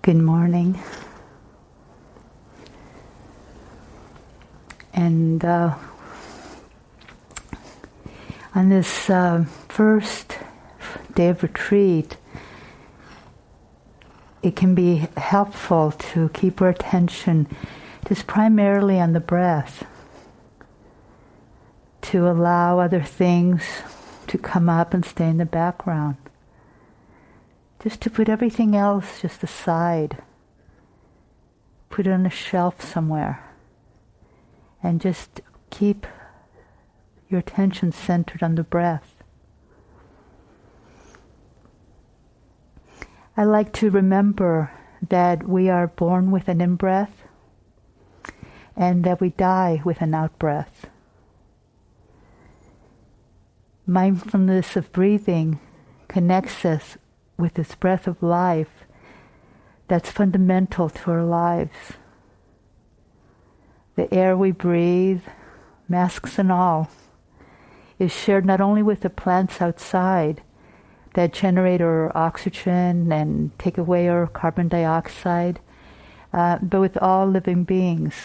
Good morning. And on this first day of retreat, it can be helpful to keep our attention just primarily on the breath, to allow other things to come up and stay in the background. Just to put everything else just aside, put it on a shelf somewhere, and just keep your attention centered on the breath. I like to remember that we are born with an in-breath and that we die with an out-breath. Mindfulness of breathing connects us with this breath of life that's fundamental to our lives. The air we breathe, masks and all, is shared not only with the plants outside that generate our oxygen and take away our carbon dioxide, but with all living beings.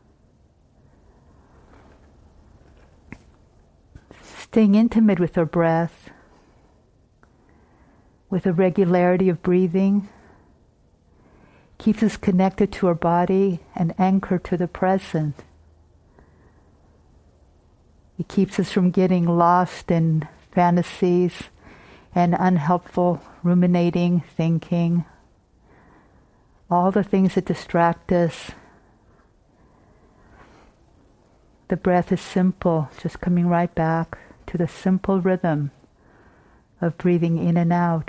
Staying intimate with our breath, with a regularity of breathing, keeps us connected to our body and anchored to the present. It keeps us from getting lost in fantasies and unhelpful ruminating, thinking, all the things that distract us. The breath is simple, just coming right back to the simple rhythm of breathing in and out.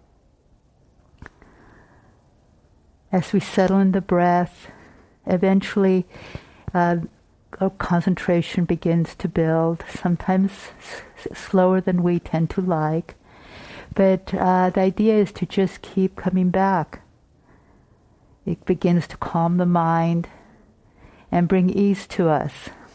As we settle in the breath, eventually our concentration begins to build, sometimes slower than we tend to like. But the idea is to just keep coming back. It begins to calm the mind and bring ease to us.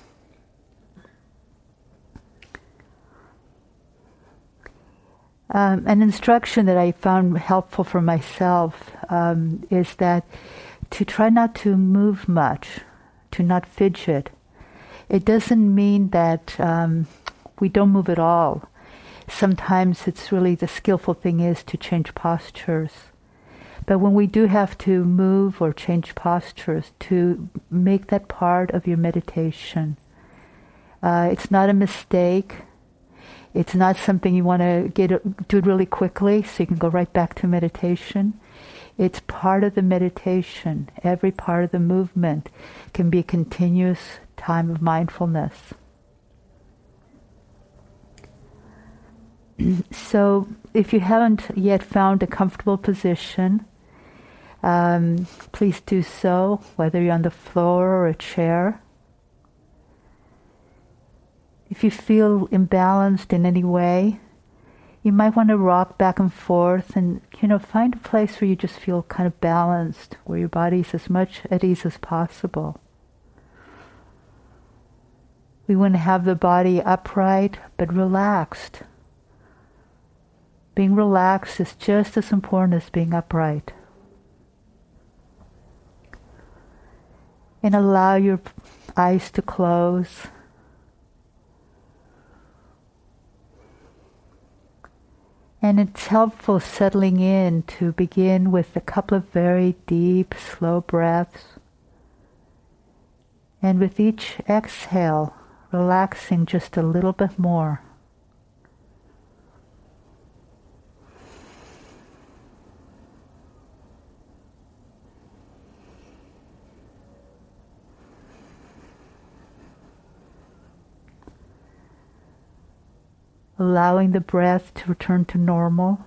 An instruction that I found helpful for myself is that to try not to move much, to not fidget. It doesn't mean that we don't move at all. Sometimes it's really the skillful thing is to change postures. But when we do have to move or change postures, to make that part of your meditation. It's not a mistake. It's not something you want to do it really quickly so you can go right back to meditation. It's part of the meditation. Every part of the movement can be a continuous time of mindfulness. So if you haven't yet found a comfortable position, please do so, whether you're on the floor or a chair. If you feel imbalanced in any way, you might want to rock back and forth and, find a place where you just feel kind of balanced, where your body's as much at ease as possible. We want to have the body upright but relaxed. Being relaxed is just as important as being upright. And allow your eyes to close. And it's helpful settling in to begin with a couple of very deep, slow breaths. And with each exhale, relaxing just a little bit more. Allowing the breath to return to normal.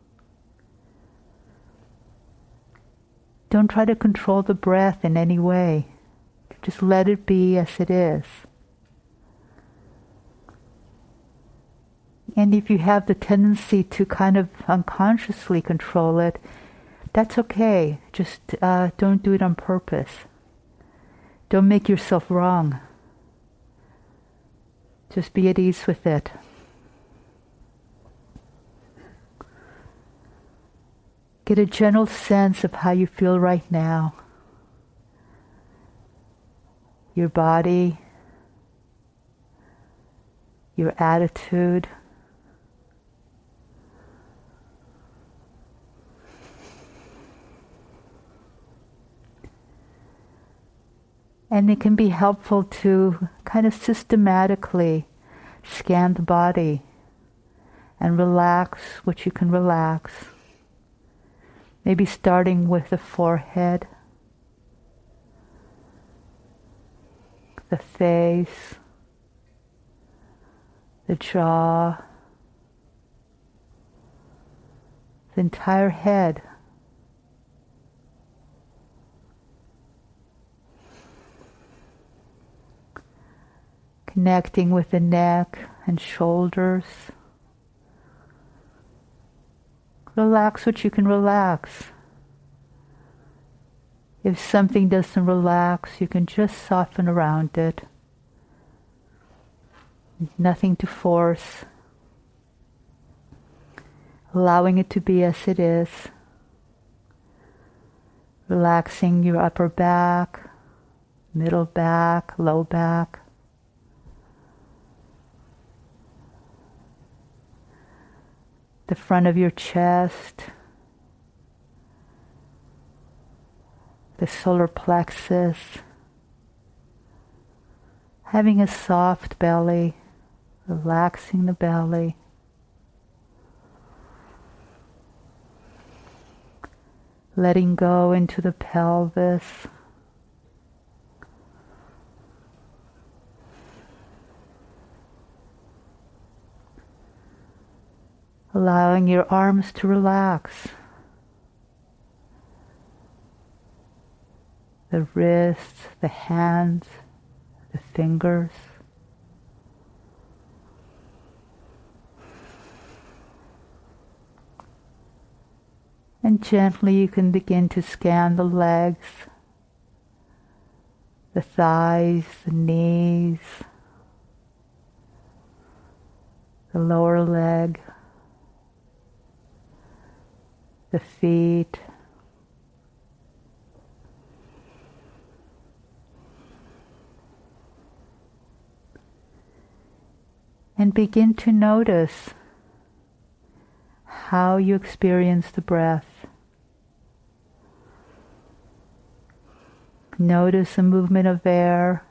Don't try to control the breath in any way. Just let it be as it is. And if you have the tendency to kind of unconsciously control it, that's okay. Just don't do it on purpose. Don't make yourself wrong. Just be at ease with it. Get a general sense of how you feel right now. Your body, your attitude. And it can be helpful to kind of systematically scan the body and relax what you can relax. Maybe starting with the forehead, the face, the jaw, the entire head. Connecting with the neck and shoulders. Relax what you can relax. If something doesn't relax, you can just soften around it. Nothing to force. Allowing it to be as it is. Relaxing your upper back, middle back, low back. The front of your chest, the solar plexus, having a soft belly, relaxing the belly. Letting go into the pelvis. Allowing your arms to relax. The wrists, the hands, the fingers. And gently you can begin to scan the legs, the thighs, the knees, the lower leg, the feet, and begin to notice how you experience the breath. Notice the movement of air,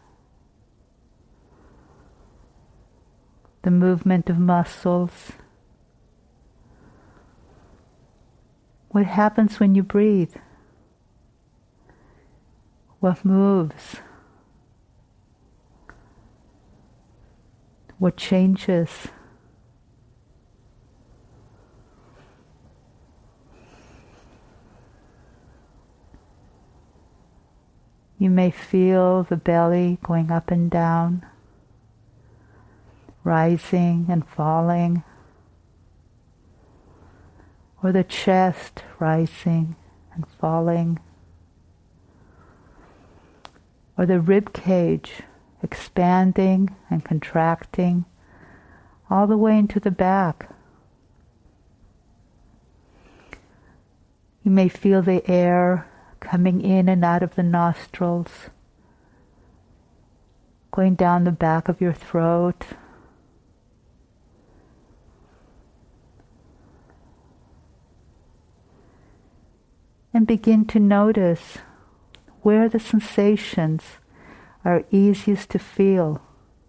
the movement of muscles. What happens when you breathe? What moves? What changes? You may feel the belly going up and down, rising and falling, or the chest rising and falling, or the rib cage expanding and contracting all the way into the back. You may feel the air coming in and out of the nostrils, going down the back of your throat, and begin to notice where the sensations are easiest to feel,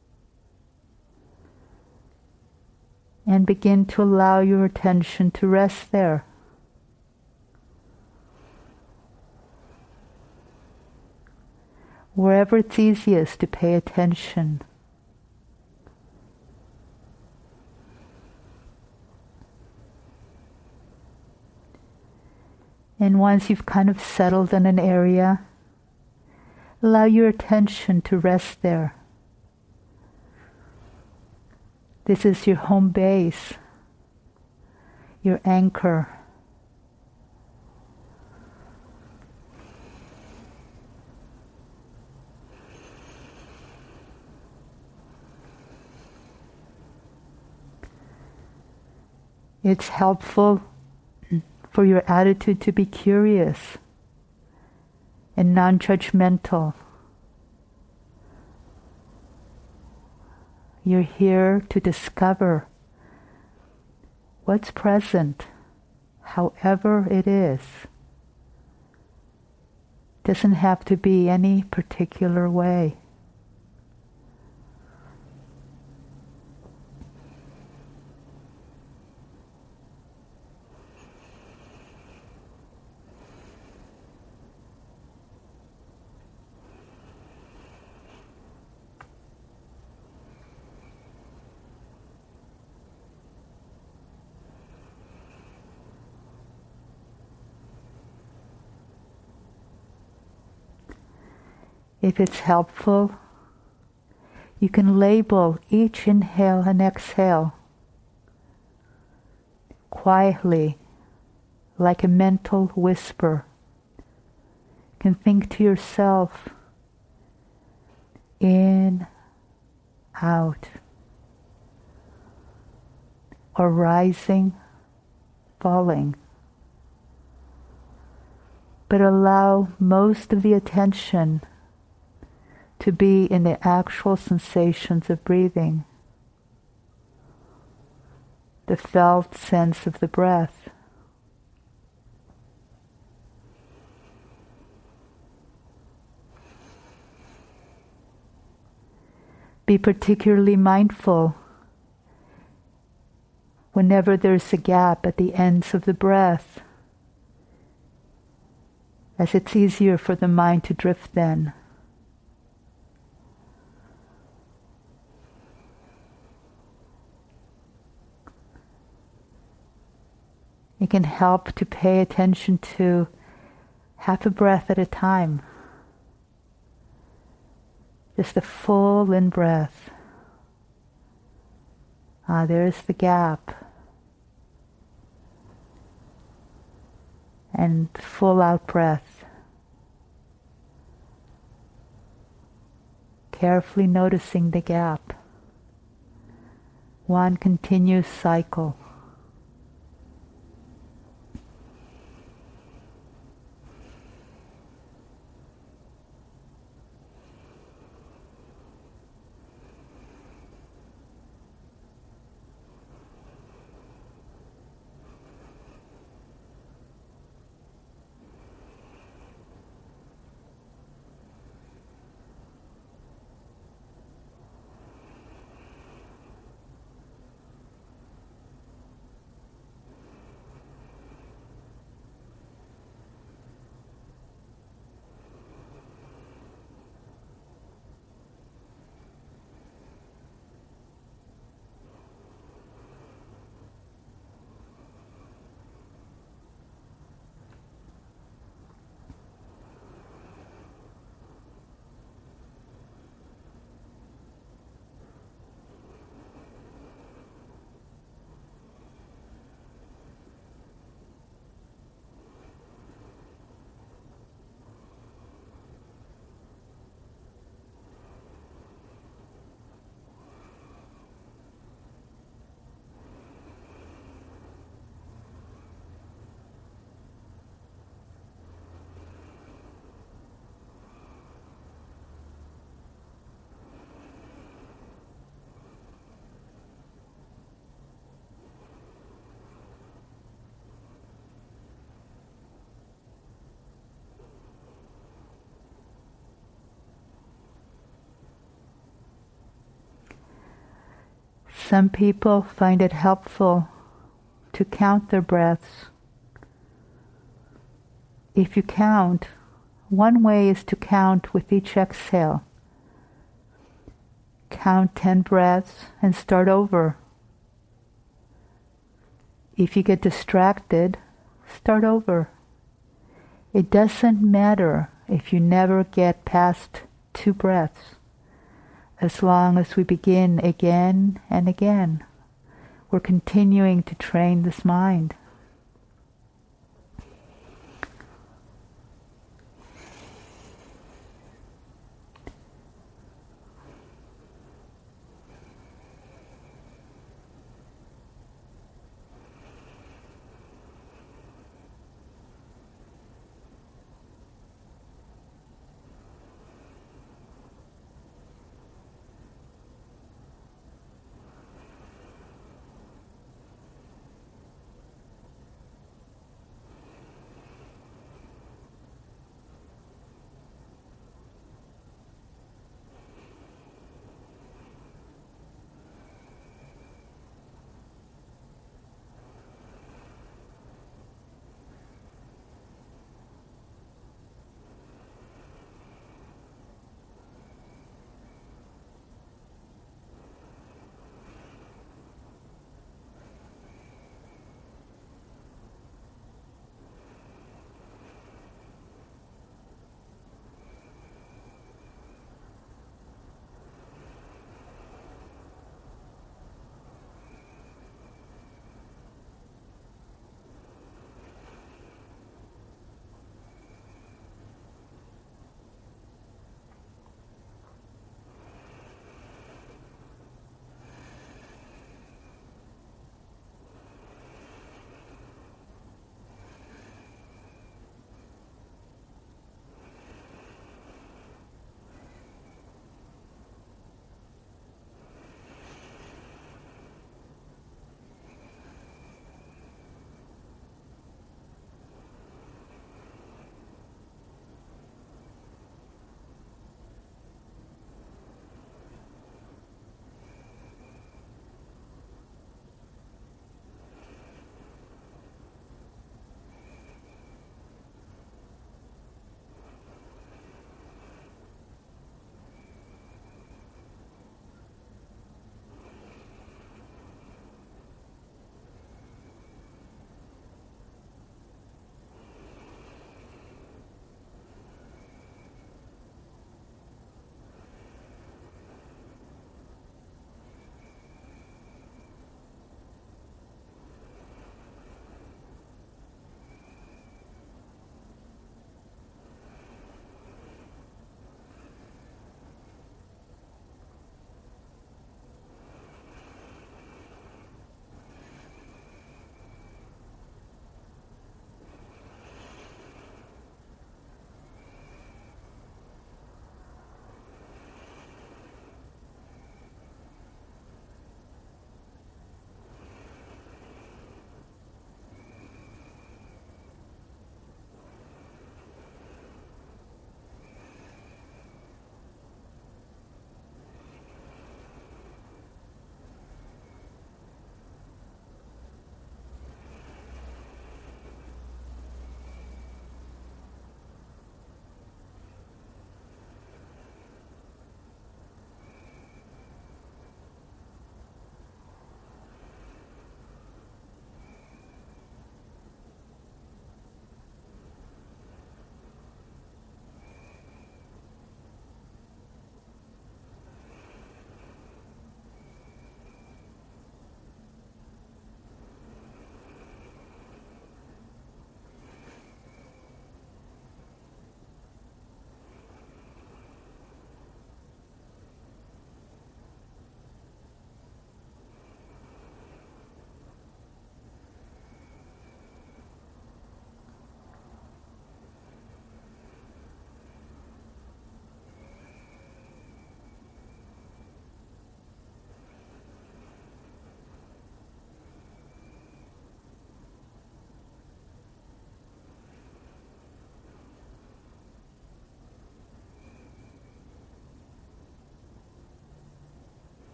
and begin to allow your attention to rest there. Wherever it's easiest to pay attention. And once you've kind of settled in an area, allow your attention to rest there. This is your home base, your anchor. It's helpful for your attitude to be curious and non-judgmental. You're here to discover what's present, however it is. Doesn't have to be any particular way. If it's helpful, you can label each inhale and exhale quietly, like a mental whisper. You can think to yourself, in, out, or rising, falling. But allow most of the attention to be in the actual sensations of breathing, the felt sense of the breath. Be particularly mindful whenever there's a gap at the ends of the breath, as it's easier for the mind to drift then. It can help to pay attention to half a breath at a time. Just a full in-breath. There's the gap. And full out-breath. Carefully noticing the gap. One continuous cycle. Some people find it helpful to count their breaths. If you count, one way is to count with each exhale. Count 10 breaths and start over. If you get distracted, start over. It doesn't matter if you never get past 2 breaths. As long as we begin again and again, we're continuing to train this mind.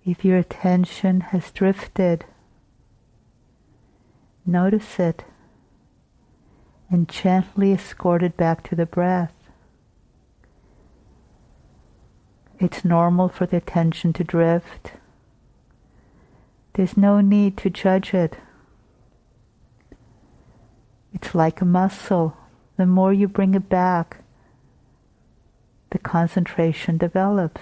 If your attention has drifted, notice it and gently escort it back to the breath. It's normal for the attention to drift. There's no need to judge it. It's like a muscle. The more you bring it back, the concentration develops.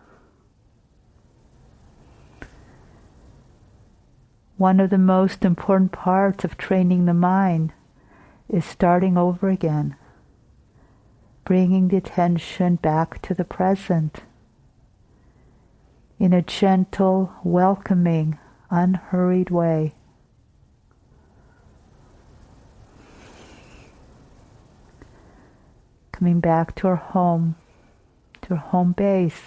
One of the most important parts of training the mind is starting over again, bringing the attention back to the present in a gentle, welcoming, unhurried way. Coming back to our home base.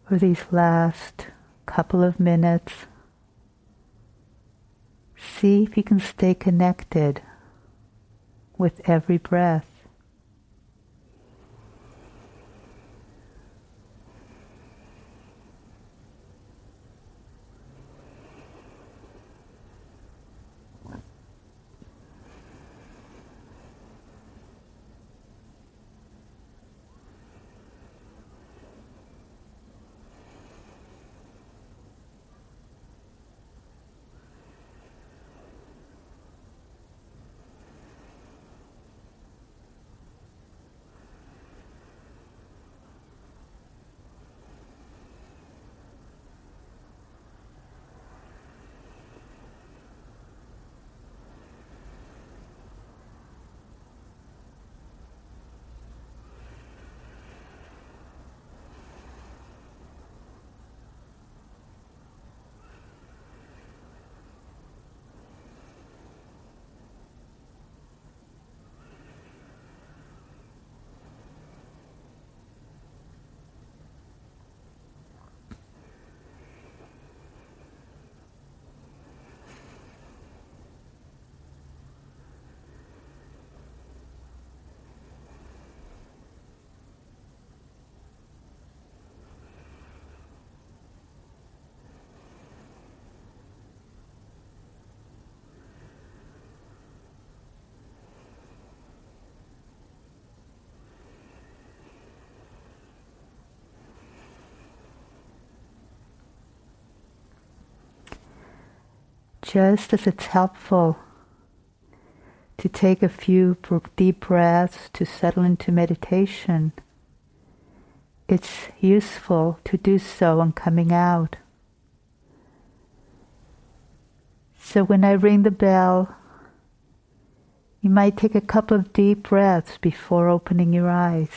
for these last couple of minutes. See if you can stay connected with every breath. Just as it's helpful to take a few deep breaths to settle into meditation, it's useful to do so on coming out. So when I ring the bell, you might take a couple of deep breaths before opening your eyes.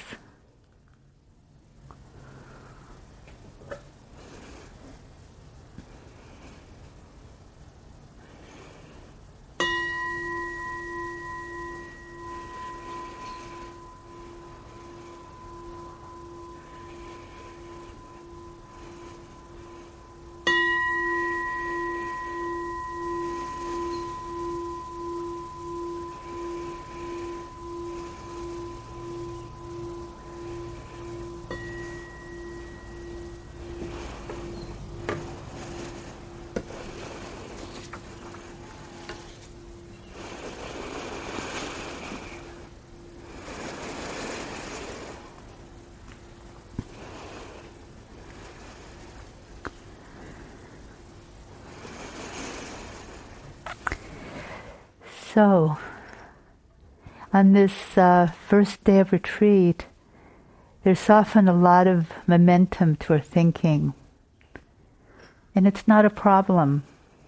So, on this first day of retreat, there's often a lot of momentum to our thinking, and it's not a problem.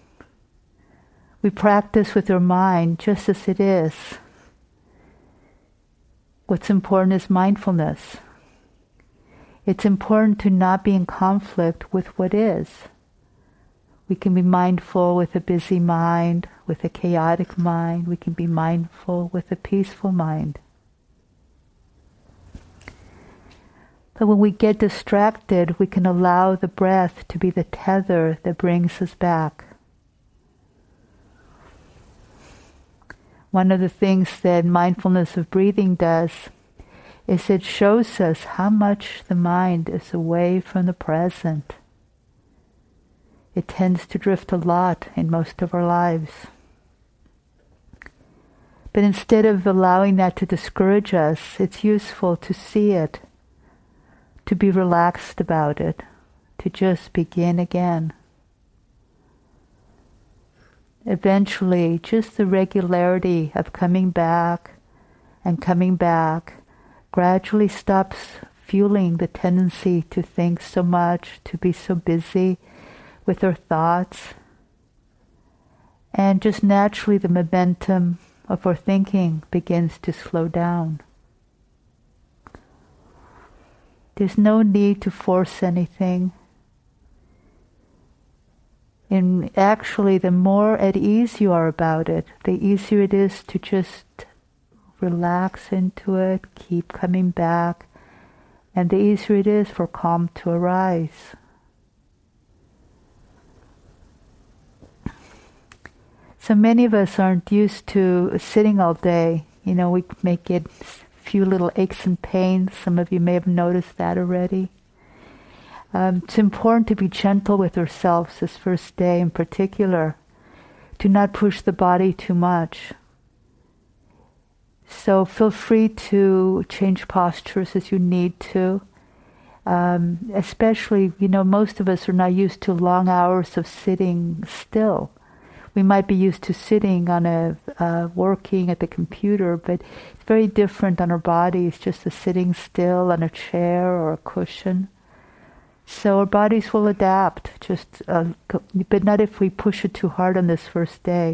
We practice with our mind just as it is. What's important is mindfulness. It's important to not be in conflict with what is. We can be mindful with a busy mind, with a chaotic mind. We can be mindful with a peaceful mind. But when we get distracted, we can allow the breath to be the tether that brings us back. One of the things that mindfulness of breathing does is it shows us how much the mind is away from the present. It tends to drift a lot in most of our lives. But instead of allowing that to discourage us, it's useful to see it, to be relaxed about it, to just begin again. Eventually, just the regularity of coming back and coming back gradually stops fueling the tendency to think so much, to be so busy with our thoughts, and just naturally the momentum of our thinking begins to slow down. There's no need to force anything. And actually, the more at ease you are about it, the easier it is to just relax into it, keep coming back, And the easier it is for calm to arise. So many of us aren't used to sitting all day. You know, we may get a few little aches and pains. Some of you may have noticed that already. It's important to be gentle with ourselves this first day in particular. Do not push the body too much. So feel free to change postures as you need to. Especially, you know, most of us are not used to long hours of sitting still. We might be used to sitting on working at the computer, but it's very different on our bodies, just the sitting still on a chair or a cushion. So our bodies will adapt, but not if we push it too hard on this first day.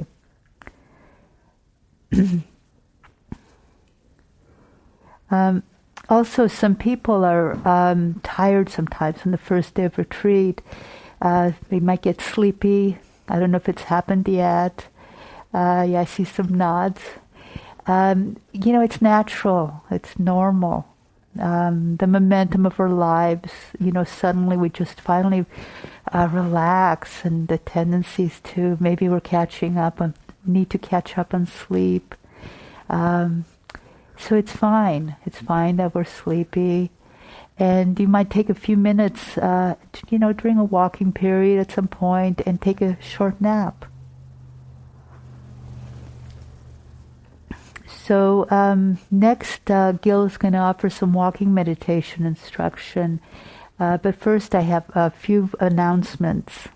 Also, some people are tired sometimes on the first day of retreat. They might get sleepy. I don't know if it's happened yet. I see some nods. You know, it's natural. It's normal. The momentum of our lives, you know, suddenly we just finally relax, and the tendencies to maybe we're need to catch up on sleep. So it's fine. It's fine that we're sleepy. And you might take a few minutes, during a walking period at some point and take a short nap. So next, Gil is going to offer some walking meditation instruction. But first I have a few announcements.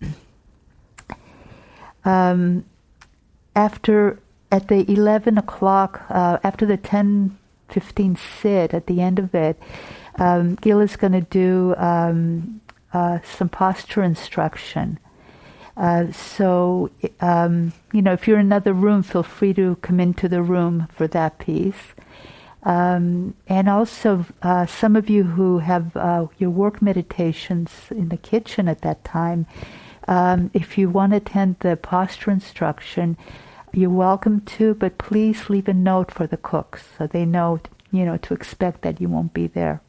At the 11 o'clock, after the 10:15 sit, at the end of it, Gil is going to do some posture instruction. So, if you're in another room, feel free to come into the room for that piece. And also, some of you who have your work meditations in the kitchen at that time, if you want to attend the posture instruction, you're welcome to, but please leave a note for the cooks so they know, to expect that you won't be there.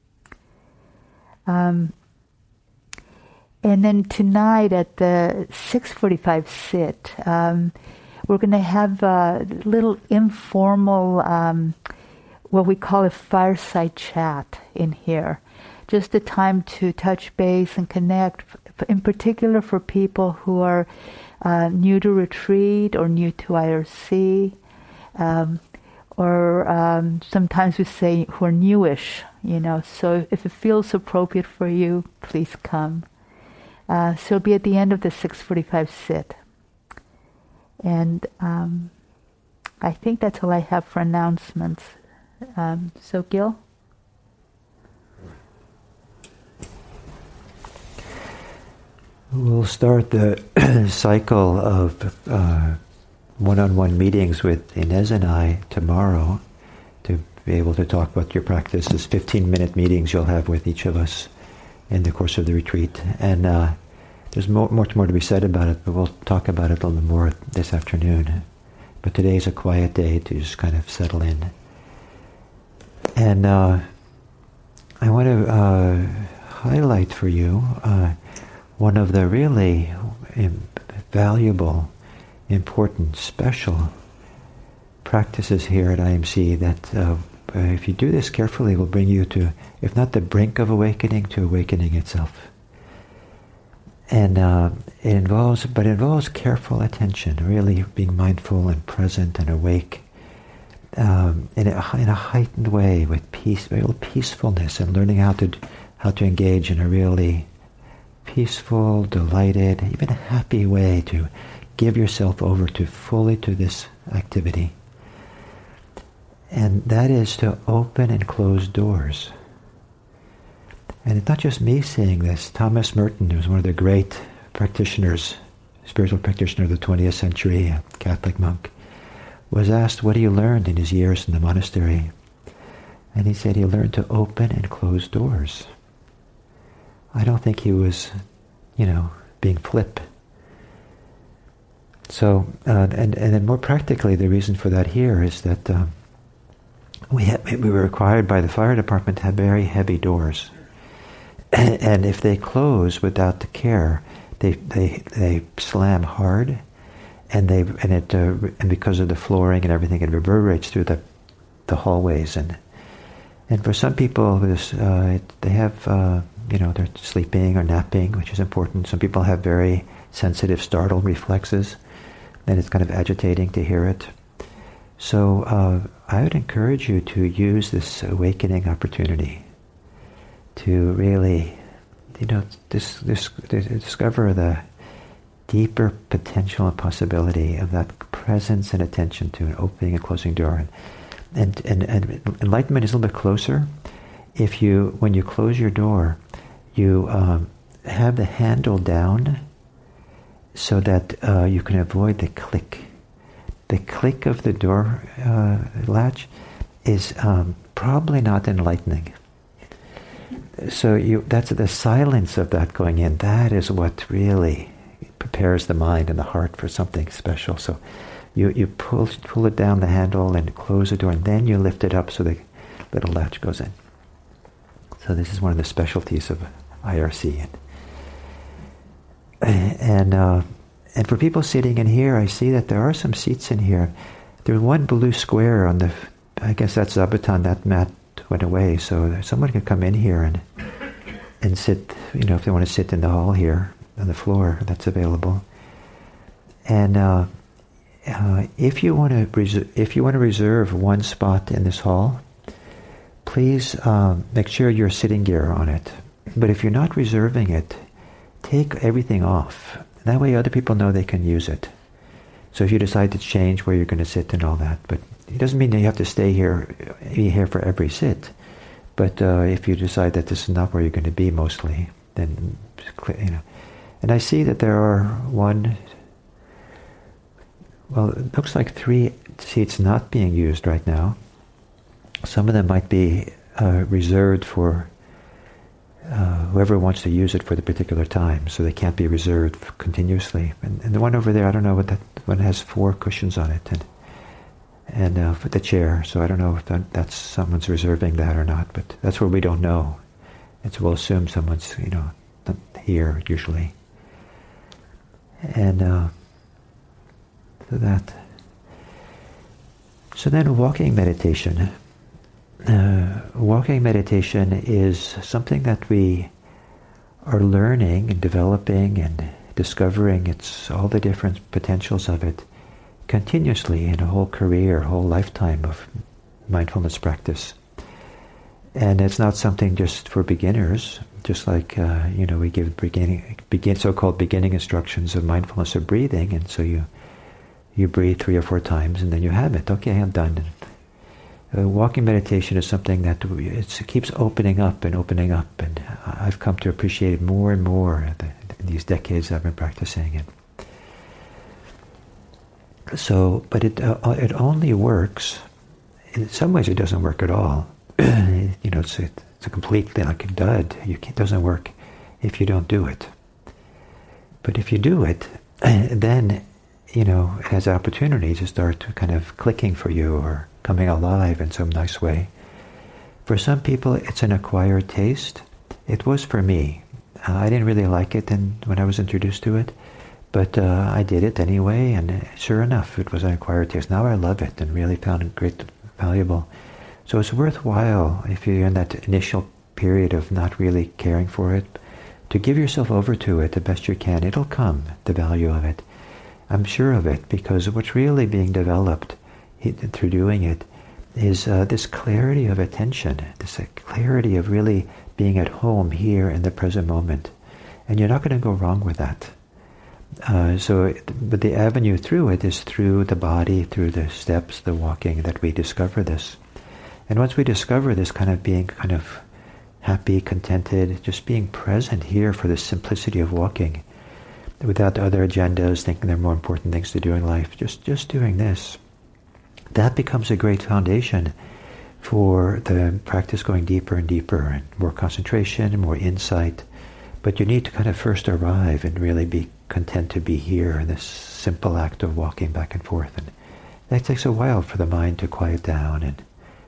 And then tonight at the 6:45 sit, we're going to have a little informal, what we call a fireside chat in here. Just a time to touch base and connect, in particular for people who are new to retreat or new to IRC, or sometimes we say who are newish, so if it feels appropriate for you, please come. So it'll be at the end of the 6:45 sit. And I think that's all I have for announcements. So Gil? We'll start the cycle of one-on-one meetings with Inez and I tomorrow to be able to talk about your practices. 15-minute meetings you'll have with each of us in the course of the retreat. And there's much more to be said about it, but we'll talk about it a little more this afternoon. But today's a quiet day to just kind of settle in. And I want to highlight for you one of the really valuable, important, special practices here at IMC that if you do this carefully will bring you to, if not the brink of awakening, to awakening itself. And it involves careful attention, really being mindful and present and awake in a heightened way with peace, real peacefulness, and learning how to engage in a really peaceful, delighted, even happy way to give yourself over fully to this activity. And that is to open and close doors. And it's not just me saying this. Thomas Merton, who was one of the great practitioners, spiritual practitioner of the 20th century, a Catholic monk, was asked what he learned in his years in the monastery. And he said he learned to open and close doors. I don't think he was, being flip. So, and then more practically, the reason for that here is that we were required by the fire department to have very heavy doors, and if they close without the care, they slam hard, and because of the flooring and everything, it reverberates through the hallways, and for some people, they have they're sleeping or napping, which is important. Some people have very sensitive startle reflexes, and it's kind of agitating to hear it. So I would encourage you to use this awakening opportunity to really, discover the deeper potential and possibility of that presence and attention to an opening and closing door. And enlightenment is a little bit closer. When you close your door, you have the handle down so that you can avoid the click. The click of the door latch is probably not enlightening. So that's the silence of that going in. That is what really prepares the mind and the heart for something special. So you pull it down the handle and close the door, and then you lift it up so the little latch goes in. So this is one of the specialties of IRC. And for people sitting in here, I see that there are some seats in here. There's one blue square on I guess that's Zabuton, that mat went away, so someone could come in here and sit, if they want to sit in the hall here, on the floor, that's available. And if you want to reserve one spot in this hall, please make sure your sitting gear on it. But if you're not reserving it, take everything off. That way other people know they can use it. So if you decide to change where you're going to sit and all that, but it doesn't mean that you have to be here for every sit. But if you decide that this is not where you're going to be mostly, then, And I see that there are it looks like 3 seats not being used right now. Some of them might be reserved for whoever wants to use it for the particular time, so they can't be reserved continuously. And the one over there, I don't know what that one has 4 cushions on it, and for the chair. So I don't know if that's someone's reserving that or not. But that's where we don't know, and so we'll assume someone's not here usually. And so then walking meditation. Walking meditation is something that we are learning and developing and discovering. It's all the different potentials of it continuously in a whole career, whole lifetime of mindfulness practice. And it's not something just for beginners, just like we give so-called beginning instructions of mindfulness or breathing, and so you breathe 3 or 4 times and then you have it. Okay, I'm done. Walking meditation is something that it keeps opening up, and I've come to appreciate it more and more in these decades I've been practicing it. So, but it only works. In some ways, it doesn't work at all. It's a completely like a dud. It doesn't work if you don't do it. But if you do it, then it has opportunity to start kind of clicking for you or coming alive in some nice way. For some people, it's an acquired taste. It was for me. I didn't really like it when I was introduced to it, but I did it anyway, and sure enough, it was an acquired taste. Now I love it and really found it great, valuable. So it's worthwhile, if you're in that initial period of not really caring for it, to give yourself over to it the best you can. It'll come, the value of it. I'm sure of it, because what's really being developed through doing it is this clarity of attention, this clarity of really being at home here in the present moment. And you're not going to go wrong with that. But the avenue through it is through the body, through the steps, the walking, that we discover this. And once we discover this, kind of being kind of happy, contented, just being present here for the simplicity of walking, without other agendas, thinking there are more important things to do in life, just doing this, that becomes a great foundation for the practice going deeper and deeper, and more concentration and more insight. But you need to kind of first arrive and really be content to be here in this simple act of walking back and forth. And that takes a while for the mind to quiet down and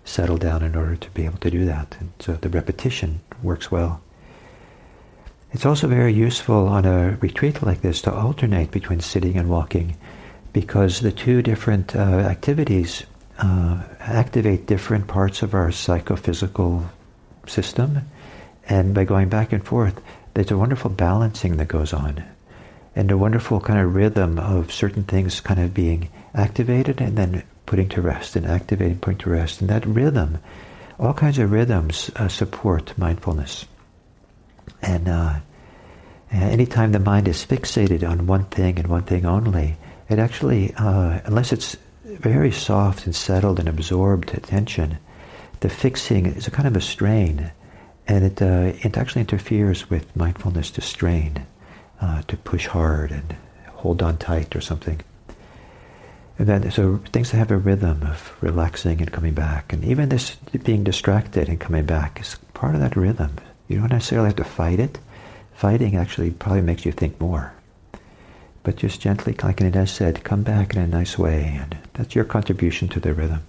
settle down in order to be able to do that. And so the repetition works well. It's also very useful on a retreat like this to alternate between sitting and walking, because the two different activities activate different parts of our psychophysical system, and by going back and forth, there's a wonderful balancing that goes on, and a wonderful kind of rhythm of certain things kind of being activated and then putting to rest, and activating, putting to rest. And that rhythm, all kinds of rhythms support mindfulness. And anytime the mind is fixated on one thing and one thing only, it actually, unless it's very soft and settled and absorbed attention, the fixing is a kind of a strain, and it actually interferes with mindfulness to strain, to push hard and hold on tight or something. And then, so things that have a rhythm of relaxing and coming back, and even this being distracted and coming back is part of that rhythm. You don't necessarily have to fight it. Fighting actually probably makes you think more. But just gently, like Inez said, come back in a nice way, and that's your contribution to the rhythm.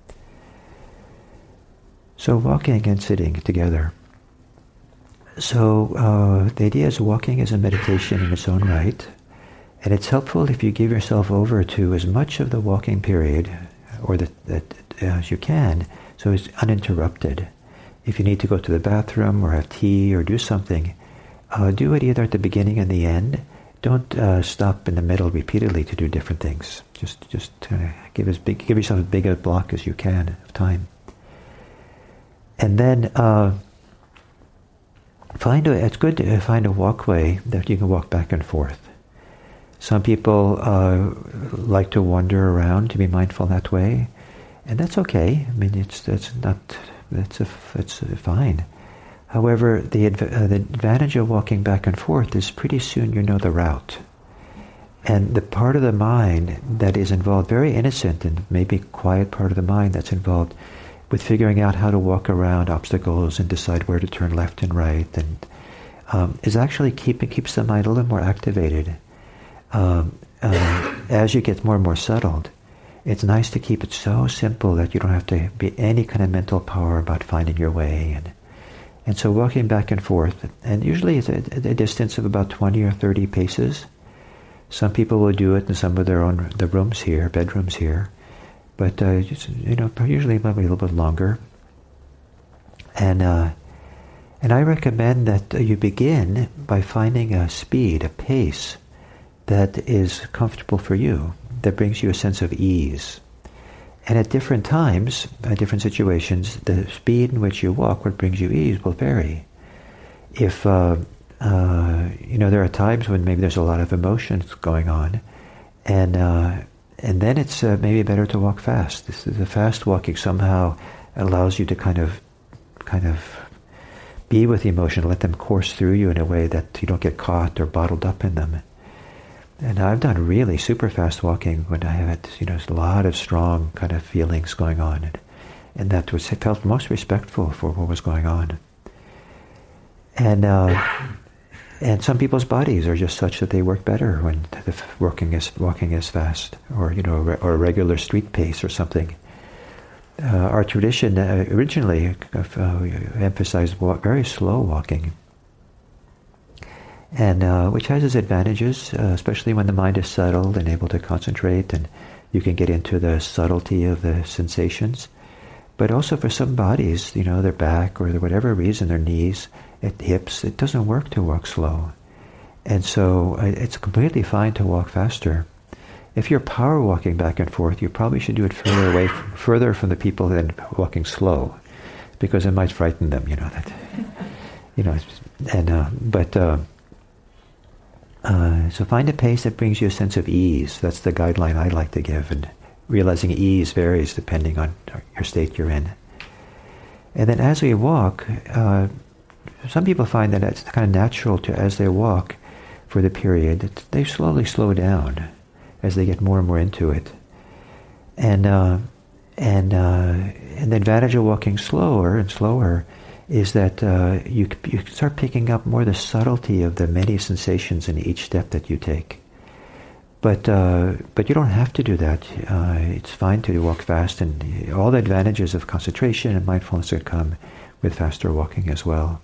So walking and sitting together. So the idea is walking is a meditation in its own right, and it's helpful if you give yourself over to as much of the walking period, or that as you can, so it's uninterrupted. If you need to go to the bathroom or have tea or do something, do it either at the beginning and the end. Don't stop in the middle repeatedly to do different things. Just give yourself as big a block as you can of time. And then it's good to find a walkway that you can walk back and forth. Some people like to wander around to be mindful that way, and that's okay. I mean, it's fine. However, the advantage of walking back and forth is pretty soon you know the route. And the part of the mind that is involved, very innocent and maybe quiet part of the mind that's involved with figuring out how to walk around obstacles and decide where to turn left and right, and is actually keeps the mind a little more activated. As you get more and more settled, it's nice to keep it so simple that you don't have to be any kind of mental power about finding your way. And so walking back and forth, and usually it's a distance of about 20 or 30 paces. Some people will do it in some of the rooms here, bedrooms here, but usually maybe a little bit longer. And I recommend that you begin by finding a speed, a pace that is comfortable for you, that brings you a sense of ease. And at different times, at different situations, the speed in which you walk, what brings you ease, will vary. If there are times when maybe there's a lot of emotions going on, and then it's maybe better to walk fast. The fast walking somehow allows you to kind of be with the emotion, let them course through you in a way that you don't get caught or bottled up in them. And I've done really super fast walking when I had, a lot of strong kind of feelings going on, and that felt most respectful for what was going on. And some people's bodies are just such that they work better when walking is fast, or or a regular street pace or something. Our tradition originally emphasized very slow walking. And which has its advantages, especially when the mind is settled and able to concentrate, and you can get into the subtlety of the sensations. But also for some bodies, their back or whatever reason, their knees, hips, it doesn't work to walk slow. And so it's completely fine to walk faster. If you're power walking back and forth, you probably should do it further from the people than walking slow, because it might frighten them, So find a pace that brings you a sense of ease. That's the guideline I like to give, and realizing ease varies depending on your state you're in. And then as we walk, some people find that it's kind of natural to, as they walk for the period, they slowly slow down as they get more and more into it. And the advantage of walking slower and slower is that you start picking up more the subtlety of the many sensations in each step that you take. But you don't have to do that. It's fine to walk fast, and all the advantages of concentration and mindfulness that come with faster walking as well.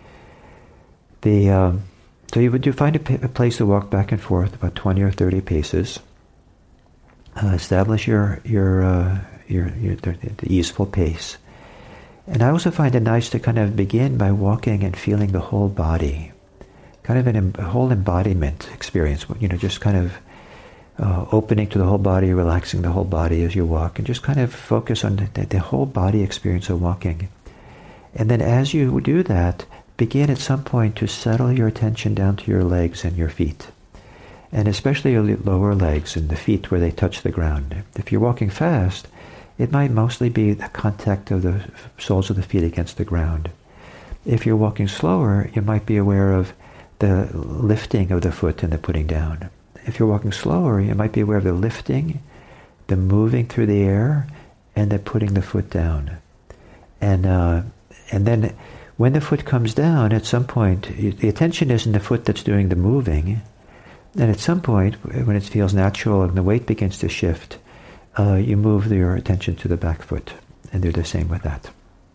So you find a place to walk back and forth about 20 or 30 paces. Establish the easeful pace. And I also find it nice to kind of begin by walking and feeling the whole body, kind of a whole embodiment experience. Just kind of opening to the whole body, relaxing the whole body as you walk, and just kind of focus on the whole body experience of walking. And then as you do that, begin at some point to settle your attention down to your legs and your feet. And especially your lower legs and the feet where they touch the ground. If you're walking fast, it might mostly be the contact of the soles of the feet against the ground. If you're walking slower, you might be aware of the lifting of the foot and the putting down. If you're walking slower, you might be aware of the lifting, the moving through the air, and the putting the foot down. And then when the foot comes down, at some point, the attention is in the foot that's doing the moving. And at some point, when it feels natural and the weight begins to shift, you move your attention to the back foot, and do the same with that.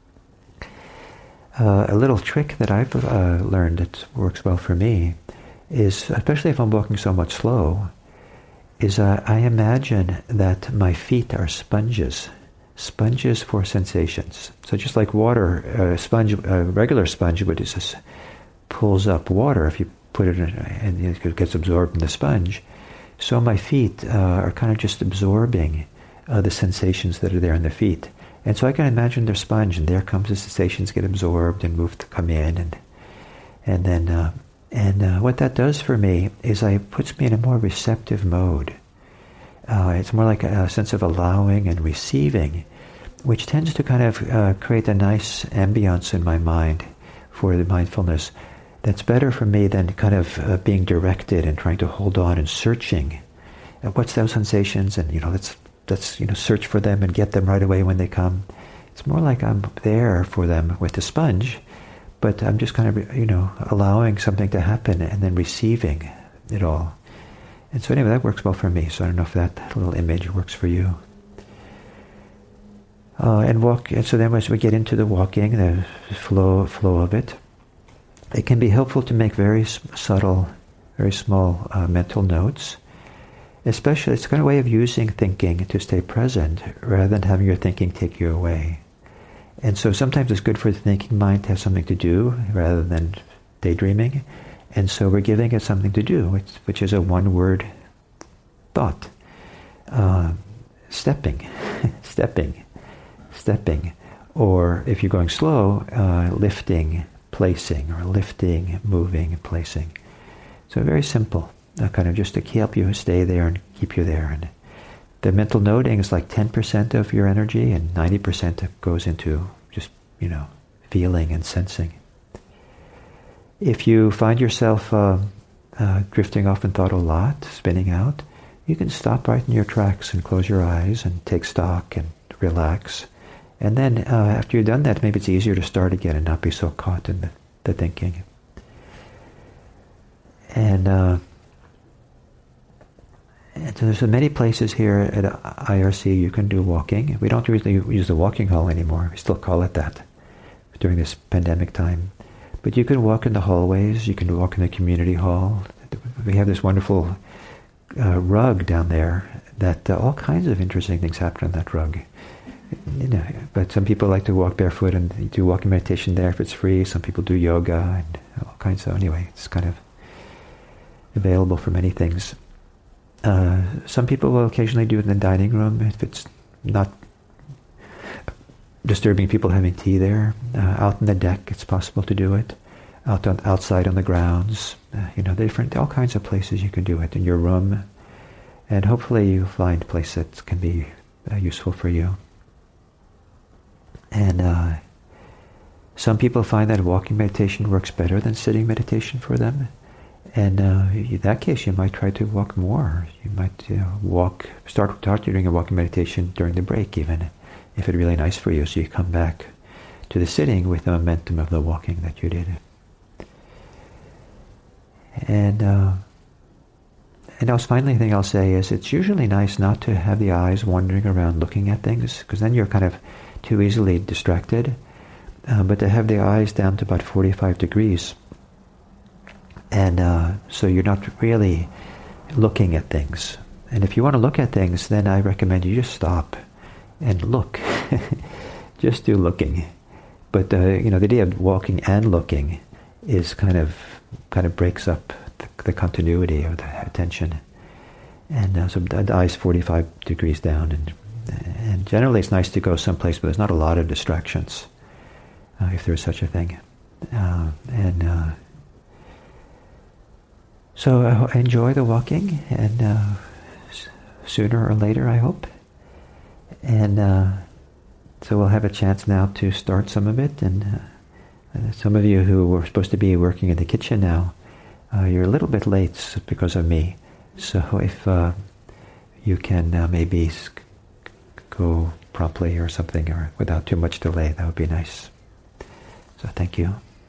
A little trick that I've learned that works well for me is, especially if I'm walking somewhat slow, is I imagine that my feet are sponges for sensations. So just like water, a regular sponge would just pulls up water if you put it in, and it gets absorbed in the sponge. So my feet are kind of just absorbing the sensations that are there in the feet. And so I can imagine they're sponge, and there comes the sensations get absorbed and move to come in. And then what that does for me is it puts me in a more receptive mode. It's more like a sense of allowing and receiving, which tends to kind of create a nice ambience in my mind for the mindfulness. That's better for me than kind of being directed and trying to hold on and searching. What's those sensations? And let's search for them and get them right away when they come. It's more like I'm there for them with the sponge, but I'm just kind of allowing something to happen and then receiving it all. And so anyway, that works well for me. So I don't know if that little image works for you. And so then as we get into the walking, the flow of it, it can be helpful to make very subtle, very small mental notes. Especially, it's kind of a way of using thinking to stay present rather than having your thinking take you away. And so sometimes it's good for the thinking mind to have something to do rather than daydreaming. And so we're giving it something to do, which is a one-word thought. Stepping, stepping. Or if you're going slow, lifting, placing, or lifting, moving, placing. So very simple, kind of just to help you stay there and keep you there. And the mental noting is like 10% of your energy, and 90% goes into just, feeling and sensing. If you find yourself drifting off in thought a lot, spinning out, you can stop right in your tracks and close your eyes and take stock and relax. And then after you've done that, maybe it's easier to start again and not be so caught in the thinking. And so there's many places here at IRC you can do walking. We don't usually use the walking hall anymore. We still call it that during this pandemic time. But you can walk in the hallways. You can walk in the community hall. We have this wonderful rug down there that all kinds of interesting things happen on that rug. But some people like to walk barefoot and do walking meditation there if it's free. Some people do yoga and all kinds of. Anyway, it's kind of available for many things. Some people will occasionally do it in the dining room if it's not disturbing people having tea there. Out on the deck, it's possible to do it. Outside on the grounds, all kinds of places you can do it. In your room, and hopefully you find a place that can be useful for you. And some people find that walking meditation works better than sitting meditation for them. And in that case, you might try to walk more. You might start doing a walking meditation during the break, even if it's really nice for you. So you come back to the sitting with the momentum of the walking that you did. And And now, finally, thing I'll say is it's usually nice not to have the eyes wandering around looking at things, because then you're kind of too easily distracted. But to have the eyes down to about 45 degrees, and so you're not really looking at things. And if you want to look at things, then I recommend you just stop and look. Just do looking. But the idea of walking and looking is kind of breaks up the continuity of the attention. And so the eyes 45 degrees down, and generally it's nice to go someplace where there's not a lot of distractions, if there's such a thing. So enjoy the walking, and sooner or later, I hope. And so we'll have a chance now to start some of it. And some of you who were supposed to be working in the kitchen now, you're a little bit late because of me. So if you can maybe go promptly or something, or without too much delay, that would be nice. So thank you.